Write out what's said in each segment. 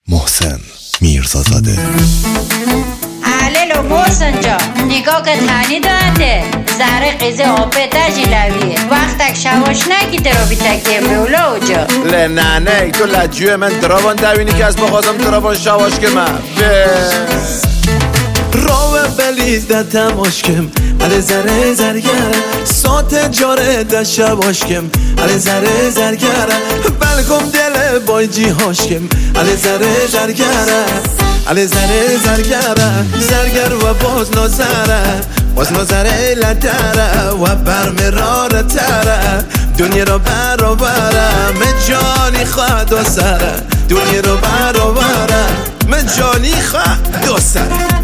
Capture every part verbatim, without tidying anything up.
محسن میرزازاده. عللو محسن جا نگاه که تانی داده زهره قیزه آپه تجیلویه وقتک شواش نکی درو بیتکیه بولا جا له نه نه تو لجوه من دراوان دوینی که از بخوازم دراوان شواش که من راوه بلیزده تماشکم علی زره زرگره سات جاره ده شباشکم علی زره زرگره بلکم دل بای جی هاشکم علی زره زرگره علی زره زرگره زرگر و باز نازره باز نازره لدره و برمراره تره دنیا رو برابره من جانی خواه دو سره دنیا رو برابره من جانی خواه دو سره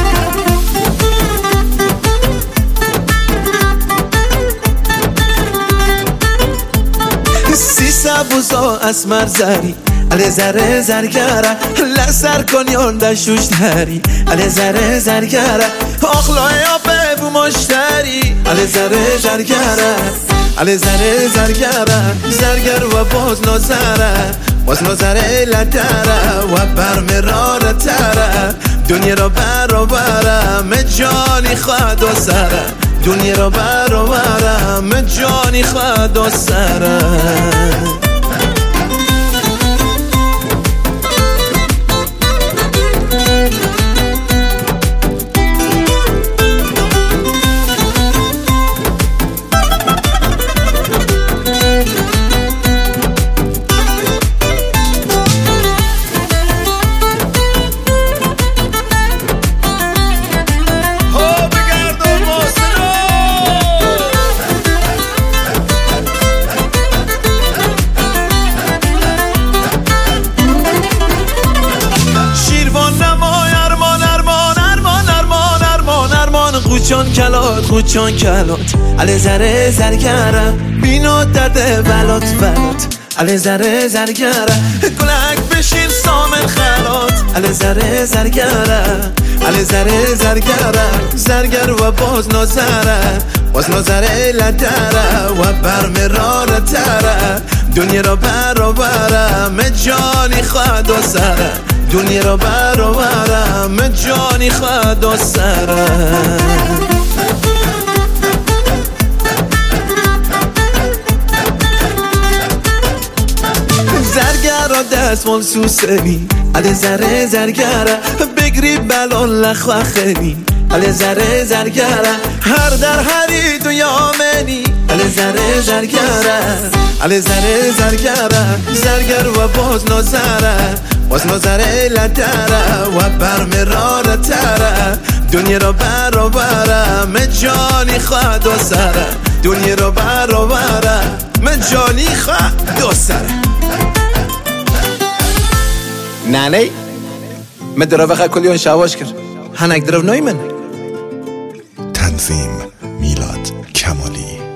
سی سبوزا اسمر زری علی زره زرگره لسر کنیان دشوش دری علی زره زرگره آخلای آبه بو مشتری علی زره زرگره علی زره زرگره زرگر و باز نازره باز نازره لدره و برمراره تره دنیا رو برابره من جانی خواه دو سره دنیا رو برابره من جانی خواه دو سره خوچان کلات خوچان کلات علی زره زرگره بینو درده ولات ولات علی زره زرگره گلک بشین سامن خلات علی زره زرگره علی زره زرگره زرگر و باز نازره باز نازره لدره و برمراره تره دنیا رو برابره من جانی خواه دو سره دنیا رو برابره من جانی خواه دو سره زرگره دستمال سوسنی علی زره زرگره بگری بلان لخواه خیلی علی زره زرگره هر در هری تو یامنی علی زره زرگره علی زره زرگره زرگر و باز نازره باز نازره لدره و برمراره تره دنیا رو برابره من جانی خواه دو سره دنیا رو برابره من جانی خواه دو سره نه نه من دراوه خواه کلیون شواش کرد هنک دراو نای من تنظیم میلاد کمالی.